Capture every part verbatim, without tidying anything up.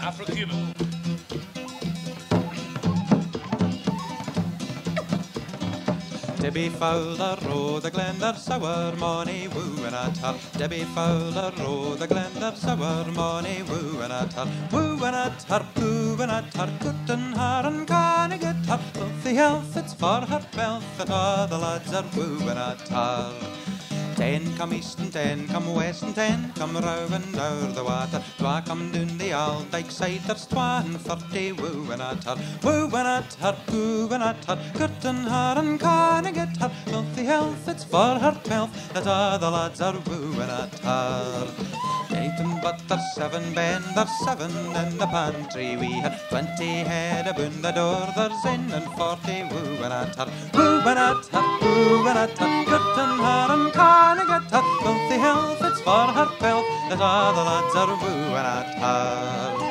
Afro-Cuban. Debbie Fowler row the Glendar sour money woo and at her. Debbie Fowler row the Glendar sour money woo and at her. Woo and at her, woo and at her, good and her and canna get her. Both the health it's for her wealth that all the lads are woo and at her. Ten come east and ten come west and ten come rowing o'er the water. Twa come down the old dyke side, there's twa and thirty wooing at her. Wooing at her, wooing at her, curtain her and canna get her. Healthy health, it's for her wealth that all the lads are wooing at her. Eighteen but there's seven ben, there's seven in the pantry. We had twenty head aboon the door, there's in and forty wooing at her. Wooing at her, wooing at her, curtain her and canna get her. Healthy health, it's for her wealth that all the lads are wooing at her.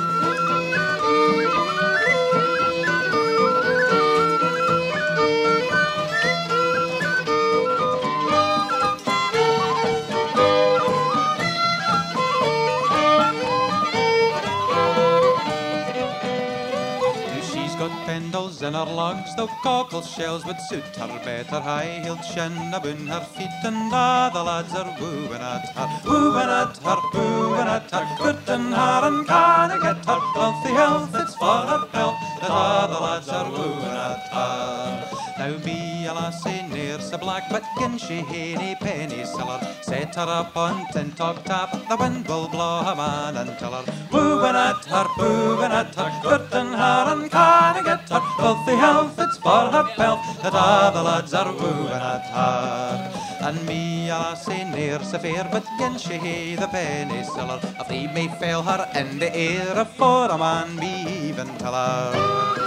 Pendles in her lugs, though cockle shells would suit her better. High-heeled shin aboon her feet, and a' the lads are wooing at her. Wooing at her, wooing at her, curtain her and canna get her. Healthy health, it's for her health that a' the lads are wooing at her. Now be a lassie near so black, but gin she hae any penny siller, set her up on Tintock tap, the wind will blow a man until her. Wooing at her, wooing at her, curtain her and canna get her. Healthy health, it's for her health that a' the lads are wooing at her. And me a lassie near so fair, but gin she hae the penny siller, a flea may fail her in the air afore a man be even till her.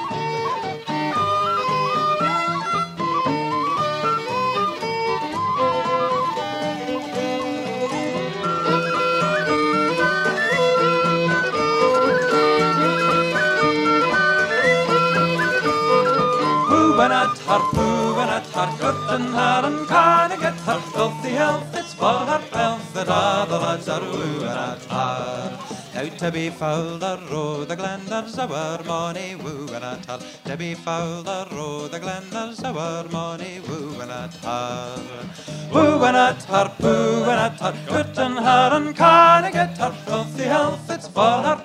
Wooing at her, wooing at her, curtain her and canna get her. Healthy health, it's for her wealth that a' the lads are wooing at her. Now to be Fowler row the Glendars our money wooing at her. To be Fowler row the Glendars our money wooing at her. Wooing at her, wooing at her, curtain her and canna get her. Healthy health, it's for her